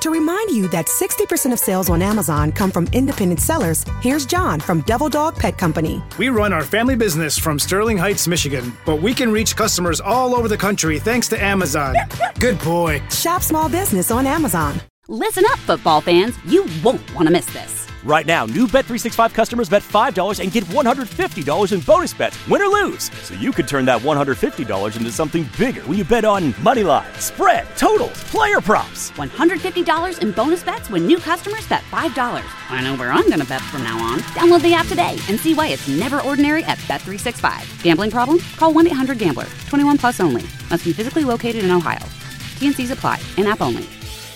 To remind you that 60% of sales on Amazon come from independent sellers, here's John from Devil Dog Pet Company. We run our family business from Sterling Heights, Michigan, but we can reach customers all over the country thanks to Amazon. Good boy. Shop small business on Amazon. Listen up, football fans. You won't want to miss this. Right now, new Bet365 customers bet $5 and get $150 in bonus bets, win or lose. So you could turn that $150 into something bigger when you bet on money line, spread, totals, player props. $150 in bonus bets when new customers bet $5. I know where I'm going to bet from now on. Download the app today and see why it's never ordinary at Bet365. Gambling problem? Call 1-800-GAMBLER. 21 plus only. Must be physically located in Ohio. T&Cs apply. In-app only.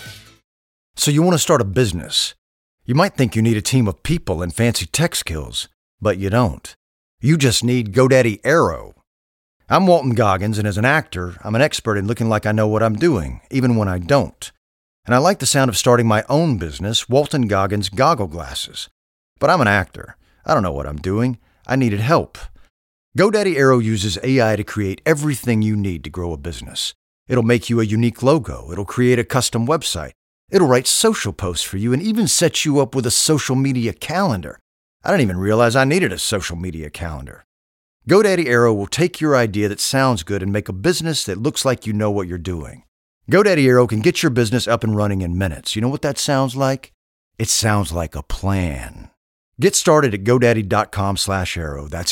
So you want to start a business. You might think you need a team of people and fancy tech skills, but you don't. You just need GoDaddy Aero. I'm Walton Goggins, and as an actor, I'm an expert in looking like I know what I'm doing, even when I don't. And I like the sound of starting my own business, Walton Goggins Goggle Glasses. But I'm an actor. I don't know what I'm doing. I needed help. GoDaddy Aero uses AI to create everything you need to grow a business. It'll make you a unique logo. It'll create a custom website. It'll write social posts for you and even set you up with a social media calendar. I didn't even realize I needed a social media calendar. GoDaddy Aero will take your idea that sounds good and make a business that looks like you know what you're doing. GoDaddy Aero can get your business up and running in minutes. You know what that sounds like? It sounds like a plan. Get started at GoDaddy.com/Aero. That's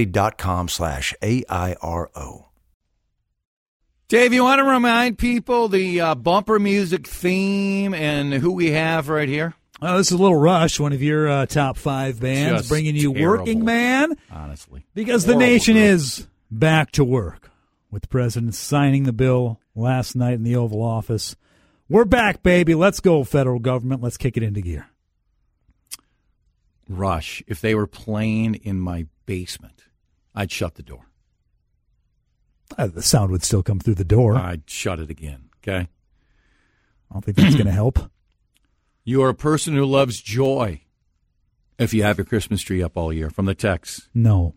GoDaddy.com/AIRO. Dave, you want to remind people the bumper music theme and who we have right here? This is a little Rush, one of your top 5 bands, Just bringing you terrible, Working Man. Honestly. Because the nation is back to work, with the president signing the bill last night in the Oval Office. We're back, baby. Let's go, federal government. Let's kick it into gear. Rush, if they were playing in my basement, I'd shut the door. The sound would still come through the door. I'd shut it again, okay? I don't think that's going to help. You are a person who loves joy if you have your Christmas tree up all year from the text. No.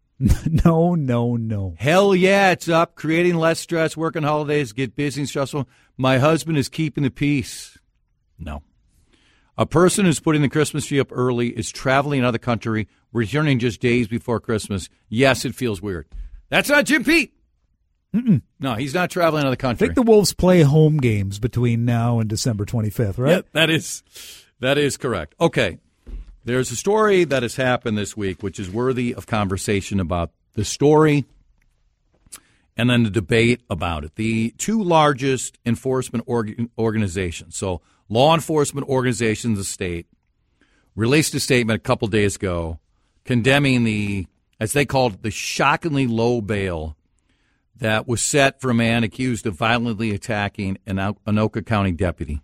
No. Hell yeah, it's up. Creating less stress, working holidays, get busy and stressful. My husband is keeping the peace. No. A person who's putting the Christmas tree up early is traveling another country, returning just days before Christmas. Yes, it feels weird. That's not Jim Pete. Mm-mm. No, he's not traveling another country. I think the Wolves play home games between now and December 25th, right? Yeah, that is correct. Okay, there's a story that has happened this week which is worthy of conversation about the story and then the debate about it. The two largest enforcement organizations, so law enforcement organizations in the state, released a statement a couple days ago condemning the, as they called it, the shockingly low bail that was set for a man accused of violently attacking an Anoka County deputy.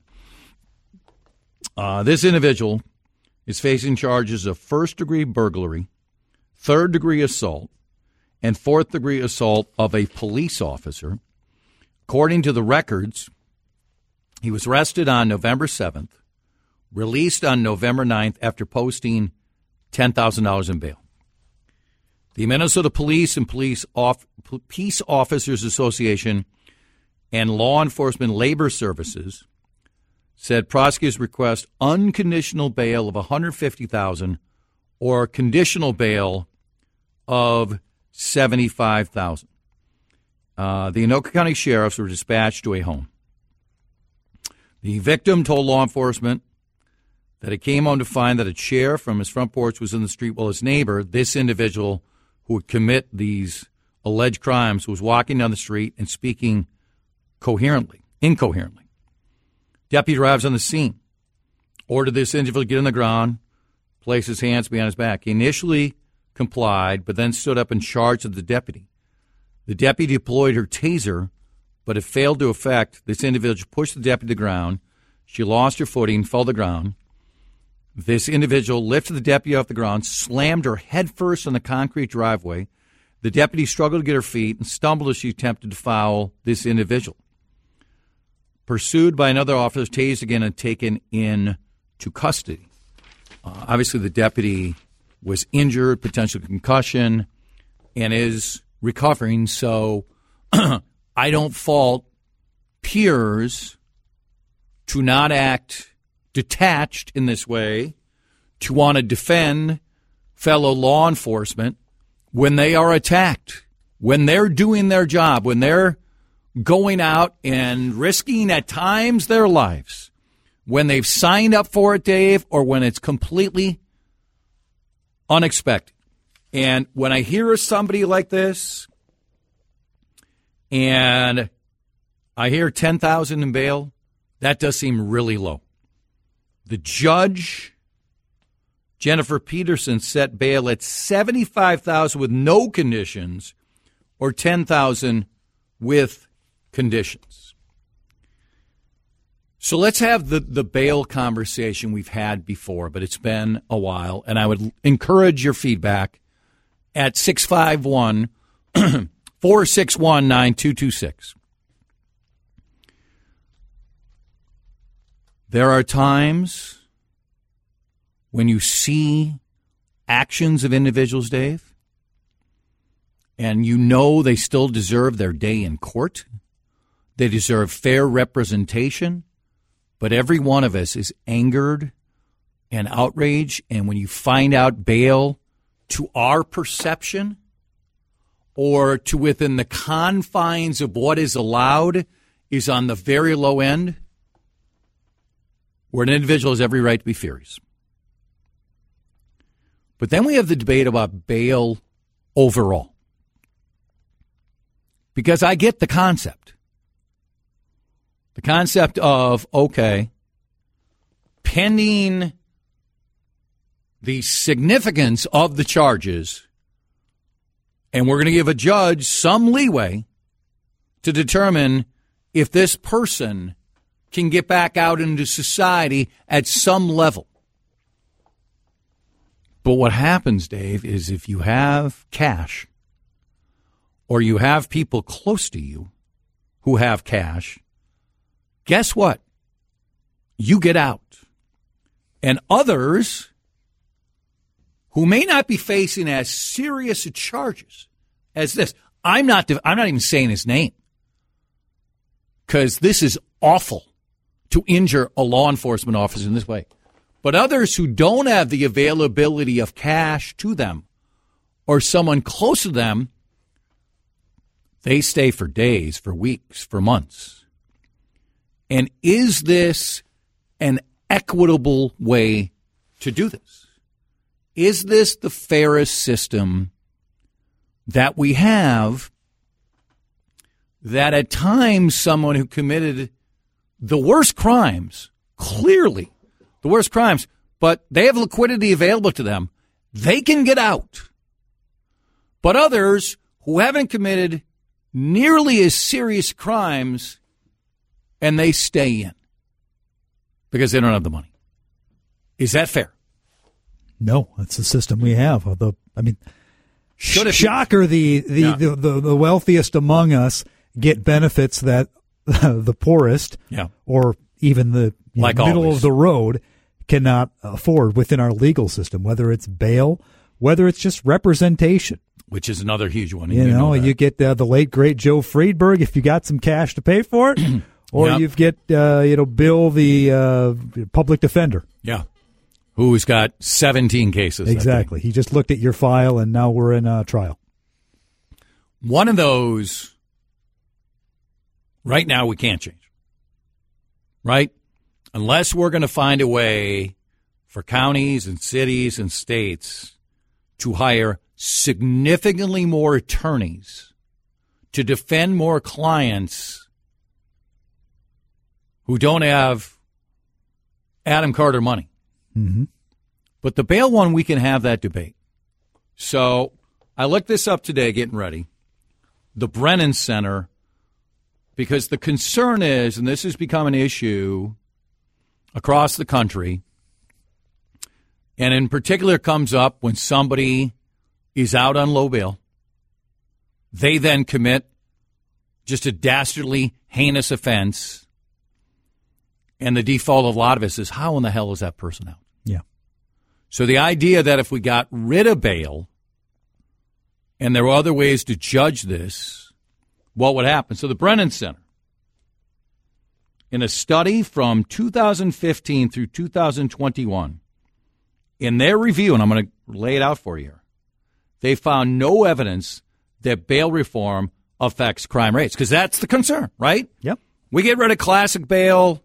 This individual is facing charges of first-degree burglary, third-degree assault, and fourth-degree assault of a police officer. According to the records, he was arrested on November 7th, released on November 9th after posting $10,000 in bail. The Minnesota Police and Peace Officers Association and Law Enforcement Labor Services said prosecutors request unconditional bail of $150,000 or conditional bail of $75,000. The Anoka County sheriffs were dispatched to a home. The victim told law enforcement that it came home to find that a chair from his front porch was in the street while his neighbor, this individual who would commit these alleged crimes, was walking down the street and speaking incoherently. Deputy arrives on the scene, ordered this individual to get on the ground, place his hands behind his back. He initially complied, but then stood up and charged at the deputy. The deputy deployed her taser, but it failed to effect. This individual pushed the deputy to the ground. She lost her footing, fell to the ground. This individual lifted the deputy off the ground, slammed her headfirst on the concrete driveway. The deputy struggled to get her feet and stumbled as she attempted to foul this individual. Pursued by another officer, tased again and taken into custody. Obviously, the deputy was injured, potential concussion, and is recovering. So I don't fault peers to not act detached in this way, to want to defend fellow law enforcement when they are attacked, when they're doing their job, when they're going out and risking at times their lives, when they've signed up for it, Dave, or when it's completely unexpected. And when I hear somebody like this and I hear $10,000 in bail, that does seem really low. The judge, Jennifer Peterson, set bail at $75,000 with no conditions or $10,000 with conditions. So let's have the bail conversation we've had before, but it's been a while, and I would encourage your feedback at 651-461-9226. There are times when you see actions of individuals, Dave, and you know they still deserve their day in court. They deserve fair representation. But every one of us is angered and outraged. And when you find out bail, to our perception or to within the confines of what is allowed, is on the very low end, where an individual has every right to be furious. But then we have the debate about bail overall. Because I get the concept. The concept of, okay, pending the significance of the charges, and we're going to give a judge some leeway to determine if this person can get back out into society at some level. But what happens, Dave, is if you have cash or you have people close to you who have cash, guess what? You get out. And others who may not be facing as serious charges as this, I'm not even saying his name, because this is awful to injure a law enforcement officer in this way. But others who don't have the availability of cash to them or someone close to them, they stay for days, for weeks, for months. And is this an equitable way to do this? Is this the fairest system that we have, that at times someone who committed the worst crimes, clearly the worst crimes, but they have liquidity available to them, they can get out. But others who haven't committed nearly as serious crimes, and they stay in because they don't have the money. Is that fair? No, that's the system we have. Shocker, the wealthiest among us get benefits that the poorest, or even the middle of the road, cannot afford within our legal system, whether it's bail, whether it's just representation. Which is another huge one. You get the late, great Joe Friedberg if you got some cash to pay for it, or you get, Bill, the public defender. Yeah. Who's got 17 cases. Exactly. He just looked at your file, and now we're in trial. One of those, right now, we can't change. Right? Unless we're going to find a way for counties and cities and states to hire significantly more attorneys to defend more clients who don't have Adam Carter money. Mm-hmm. But the bail one, we can have that debate. So I looked this up today, getting ready. The Brennan Center, because the concern is, and this has become an issue across the country, and in particular comes up when somebody is out on low bail. They then commit just a dastardly, heinous offense. And the default of a lot of us is, how in the hell is that person out? Yeah. So the idea that if we got rid of bail and there were other ways to judge this, what would happen? So the Brennan Center in a study from 2015 through 2021, in their review, and I'm going to lay it out for you here, they found no evidence that bail reform affects crime rates, because that's the concern, right? Yep. We get rid of classic bail,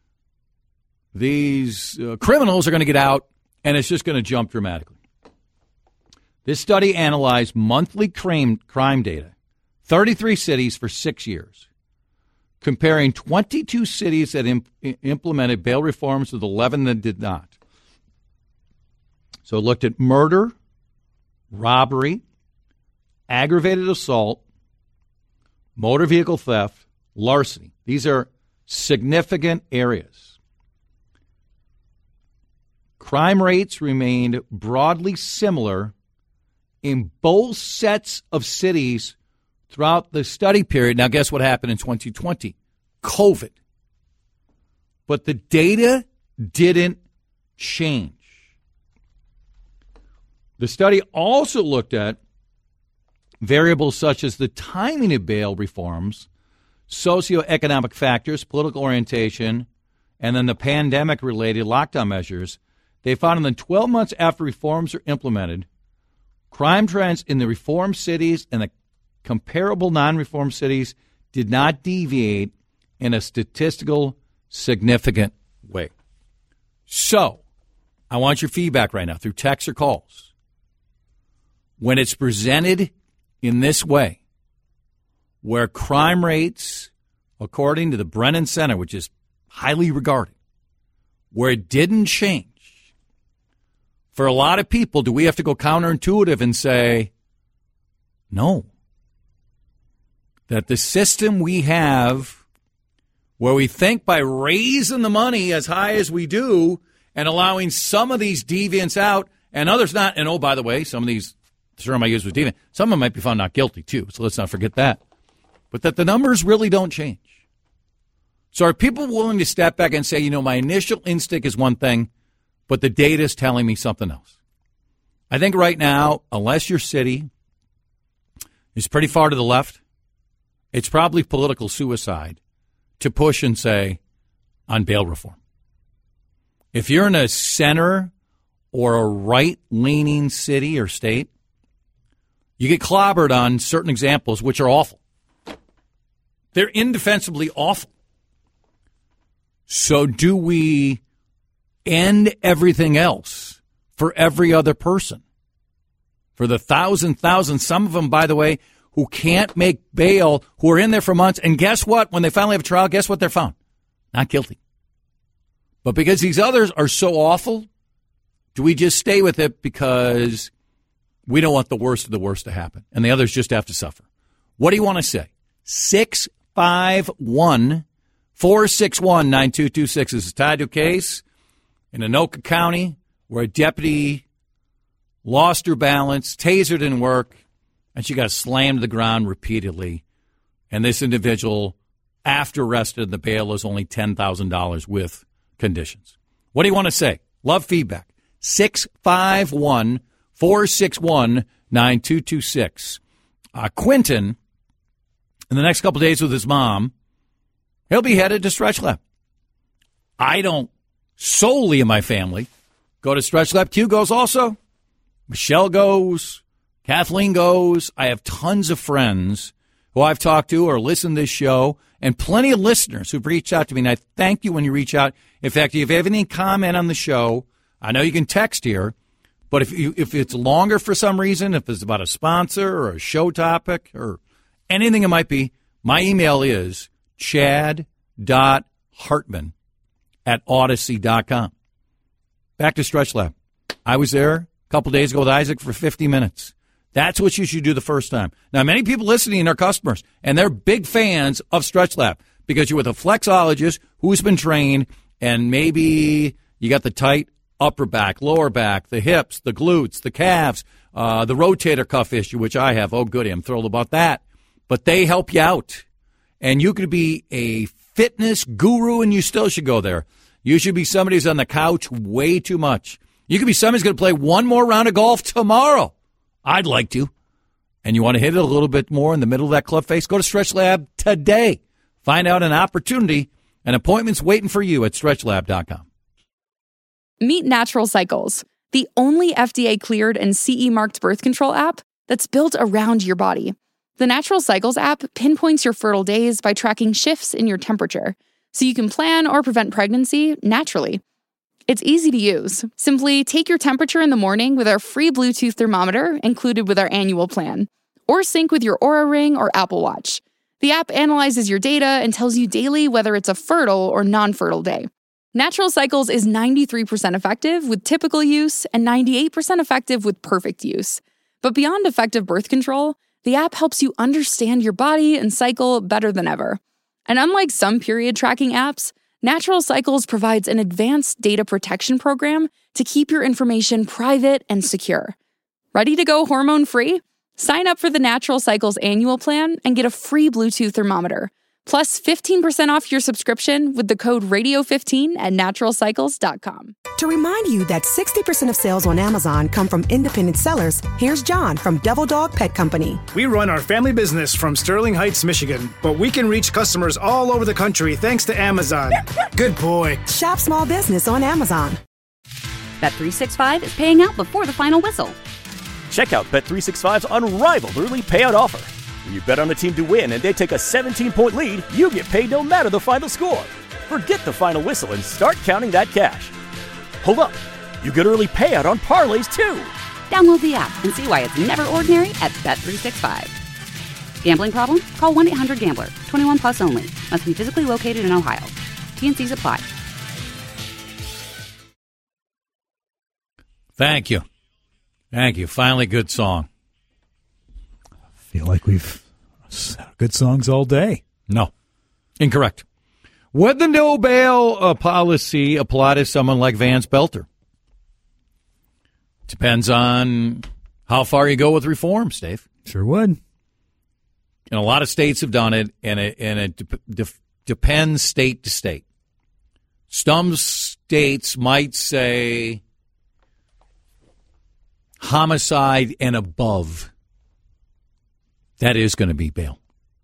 these criminals are going to get out, and it's just going to jump dramatically. This study analyzed monthly crime data, 33 cities for 6 years, comparing 22 cities that implemented bail reforms with 11 that did not. So it looked at murder, robbery, aggravated assault, motor vehicle theft, larceny. These are significant areas. Crime rates remained broadly similar in both sets of cities throughout the study period. Now, guess what happened in 2020? COVID. But the data didn't change. The study also looked at variables such as the timing of bail reforms, socioeconomic factors, political orientation, and then the pandemic-related lockdown measures. They found in the 12 months after reforms are implemented, crime trends in the reform cities and the comparable non-reform cities did not deviate in a statistical significant way. So, I want your feedback right now through texts or calls. When it's presented in this way, where crime rates, according to the Brennan Center, which is highly regarded, where it didn't change, for a lot of people, do we have to go counterintuitive and say, no, that the system we have, where we think by raising the money as high as we do and allowing some of these deviants out and others not, and oh, by the way, some of these term I used was deviant, some of them might be found not guilty too, so let's not forget that. But that the numbers really don't change. So are people willing to step back and say, you know, my initial instinct is one thing, but the data is telling me something else? I think right now, unless your city is pretty far to the left, it's probably political suicide to push and say on bail reform. If you're in a center or a right-leaning city or state, you get clobbered on certain examples, which are awful. They're indefensibly awful. So do we end everything else for every other person? For the thousands, some of them, by the way, who can't make bail, who are in there for months, and guess what? When they finally have a trial, guess what they're found? Not guilty. But because these others are so awful, do we just stay with it because we don't want the worst of the worst to happen, and the others just have to suffer? What do you want to say? 651-461-9226 is tied to a case in Anoka County where a deputy lost her balance, taser didn't work, and she got slammed to the ground repeatedly. And this individual, after arrested, the bail is only $10,000 with conditions. What do you want to say? Love feedback. 651-461-9226. Quentin, in the next couple of days with his mom, he'll be headed to Stretch Lab. I don't solely in my family go to Stretch Lab. Q goes also. Michelle goes. Kathleen goes. I have tons of friends who I've talked to or listened to this show, and plenty of listeners who've reached out to me, and I thank you when you reach out. In fact, if you have any comment on the show, I know you can text here, but if it's longer for some reason, if it's about a sponsor or a show topic or anything it might be, my email is chad.hartman@odyssey.com. Back to Stretch Lab. I was there a couple days ago with Isaac for 50 minutes. That's what you should do the first time. Now, many people listening are customers, and they're big fans of Stretch Lab because you're with a flexologist who's been trained, and maybe you got the tight upper back, lower back, the hips, the glutes, the calves, the rotator cuff issue, which I have. Oh, goody, I'm thrilled about that. But they help you out. And you could be a fitness guru, and you still should go there. You should be somebody who's on the couch way too much. You could be somebody who's going to play one more round of golf tomorrow. I'd like to. And you want to hit it a little bit more in the middle of that club face? Go to Stretch Lab today. Find out an opportunity An appointment's waiting for you at StretchLab.com. Meet Natural Cycles, the only FDA-cleared and CE-marked birth control app that's built around your body. The Natural Cycles app pinpoints your fertile days by tracking shifts in your temperature, so you can plan or prevent pregnancy naturally. It's easy to use. Simply take your temperature in the morning with our free Bluetooth thermometer included with our annual plan, or sync with your Oura Ring or Apple Watch. The app analyzes your data and tells you daily whether it's a fertile or non-fertile day. Natural Cycles is 93% effective with typical use and 98% effective with perfect use. But beyond effective birth control, the app helps you understand your body and cycle better than ever. And unlike some period tracking apps, Natural Cycles provides an advanced data protection program to keep your information private and secure. Ready to go hormone-free? Sign up for the Natural Cycles annual plan and get a free Bluetooth thermometer, plus 15% off your subscription with the code RADIO15 at naturalcycles.com. To remind you that 60% of sales on Amazon come from independent sellers, here's John from Devil Dog Pet Company. We run our family business from Sterling Heights, Michigan, but we can reach customers all over the country thanks to Amazon. Good boy. Shop small business on Amazon. Bet365 is paying out before the final whistle. Check out Bet365's unrivaled early payout offer. When you bet on a team to win and they take a 17-point lead, you get paid no matter the final score. Forget the final whistle and start counting that cash. Hold up. You get early payout on parlays, too. Download the app and see why it's never ordinary at Bet365. Gambling problem? Call 1-800-GAMBLER. 21 plus only. Must be physically located in Ohio. T&Cs apply. Thank you. Thank you. Finally, good song. I feel like we've had good songs all day. No. Incorrect. Would the no bail policy apply to someone like Vance Belter? Depends on how far you go with reforms, Dave. Sure would. And a lot of states have done it, and it depends state to state. Some states might say homicide and above, that is going to be bail.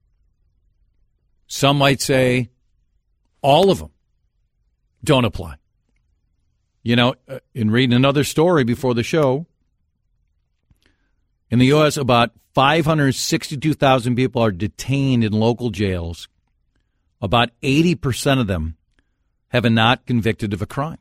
Some might say all of them don't apply. You know, in reading another story before the show, in the U.S., about 562,000 people are detained in local jails. About 80% of them have been not convicted of a crime.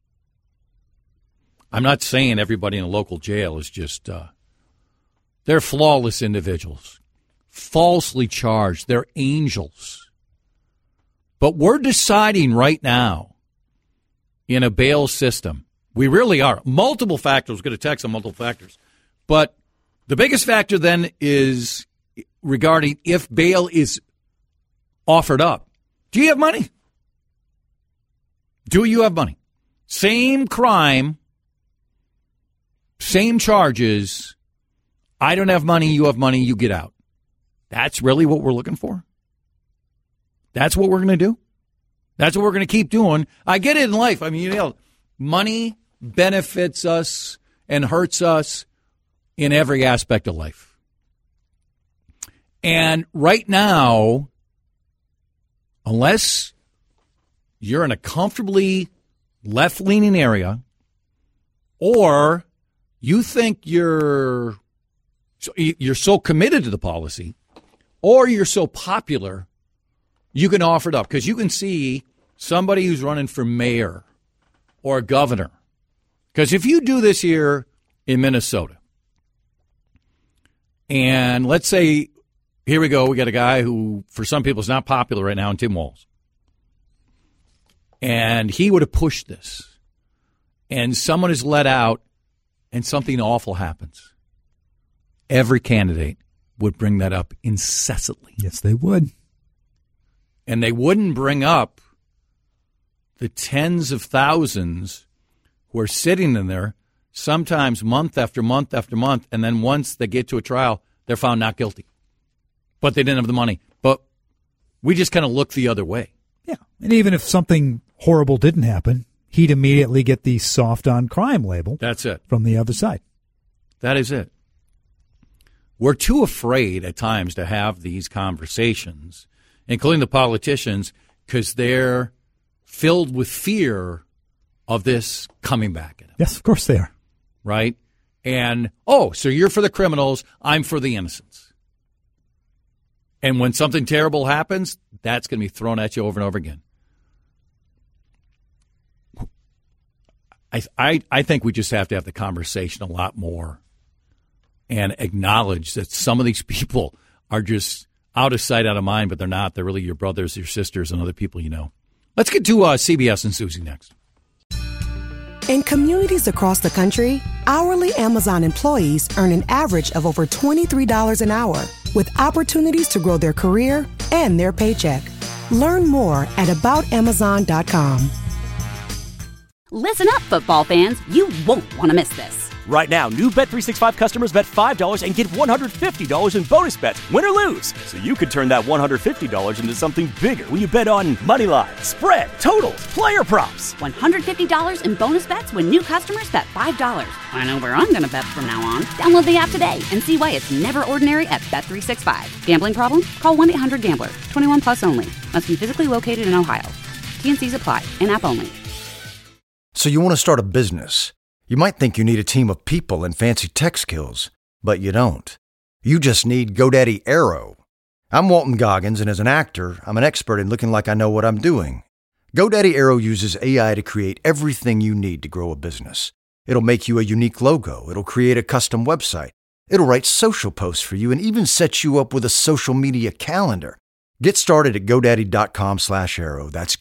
I'm not saying everybody in a local jail is just, they're flawless individuals, falsely charged. They're angels. But we're deciding right now in a bail system, we really are. Multiple factors, we're going to text on multiple factors. But the biggest factor then is regarding if bail is offered up. Do you have money? Do you have money? Same crime. Same charges. I don't have money, you have money, you get out. That's really what we're looking for? That's what we're going to do? That's what we're going to keep doing? I get it in life. I mean, you know, money benefits us and hurts us in every aspect of life. And right now, unless you're in a comfortably left-leaning area or you think you're so committed to the policy, or you're so popular, you can offer it up. Because you can see somebody who's running for mayor or governor. Because if you do this here in Minnesota, and let's say, here we go, we got a guy who, for some people, is not popular right now, in Tim Walz. And he would have pushed this. And someone is let out, and something awful happens. Every candidate would bring that up incessantly. Yes, they would. And they wouldn't bring up the tens of thousands who are sitting in there, sometimes month after month after month, and then once they get to a trial, they're found not guilty. But they didn't have the money. But we just kind of look the other way. Yeah, and even if something horrible didn't happen, he'd immediately get the soft on crime label. That's it. From the other side. That is it. We're too afraid at times to have these conversations, including the politicians, because they're filled with fear of this coming back at them. Yes, of course they are. Right? And, so you're for the criminals, I'm for the innocents. And when something terrible happens, that's going to be thrown at you over and over again. I think we just have to have the conversation a lot more and acknowledge that some of these people are just out of sight, out of mind, but they're not. They're really your brothers, your sisters, and other people you know. Let's get to CBS and Susie next. In communities across the country, hourly Amazon employees earn an average of over $23 an hour, with opportunities to grow their career and their paycheck. Learn more at aboutamazon.com. Listen up, football fans. You won't want to miss this. Right now, new Bet365 customers bet $5 and get $150 in bonus bets, win or lose. So you could turn that $150 into something bigger when you bet on moneyline, spread, totals, player props. $150 in bonus bets when new customers bet $5. I know where I'm going to bet from now on. Download the app today and see why it's never ordinary at Bet365. Gambling problem? Call 1-800-GAMBLER. 21 plus only. Must be physically located in Ohio. T&Cs apply. In-app only. So you want to start a business. You might think you need a team of people and fancy tech skills, but you don't. You just need GoDaddy Aero. I'm Walton Goggins, and as an actor, I'm an expert in looking like I know what I'm doing. GoDaddy Aero uses AI to create everything you need to grow a business. It'll make you a unique logo. It'll create a custom website. It'll write social posts for you and even set you up with a social media calendar. Get started at GoDaddy.com/Aero. That's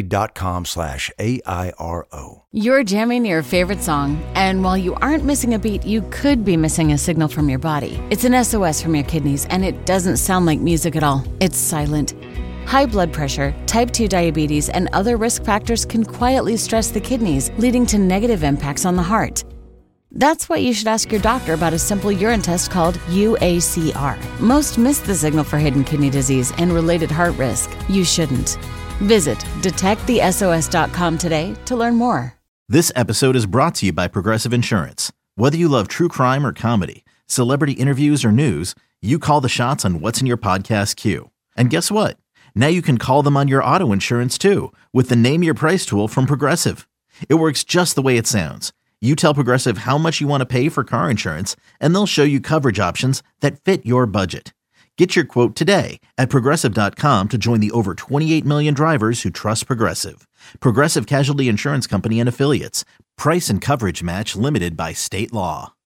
GoDaddy.com/AIRO. You're jamming your favorite song, and while you aren't missing a beat, you could be missing a signal from your body. It's an SOS from your kidneys, and it doesn't sound like music at all. It's silent. High blood pressure, type 2 diabetes, and other risk factors can quietly stress the kidneys, leading to negative impacts on the heart. That's why you should ask your doctor about a simple urine test called UACR. Most miss the signal for hidden kidney disease and related heart risk. You shouldn't. Visit detectthesos.com today to learn more. This episode is brought to you by Progressive Insurance. Whether you love true crime or comedy, celebrity interviews or news, you call the shots on what's in your podcast queue. And guess what? Now you can call them on your auto insurance too with the Name Your Price tool from Progressive. It works just the way it sounds. You tell Progressive how much you want to pay for car insurance, and they'll show you coverage options that fit your budget. Get your quote today at Progressive.com to join the over 28 million drivers who trust Progressive. Progressive Casualty Insurance Company and Affiliates. Price and coverage match limited by state law.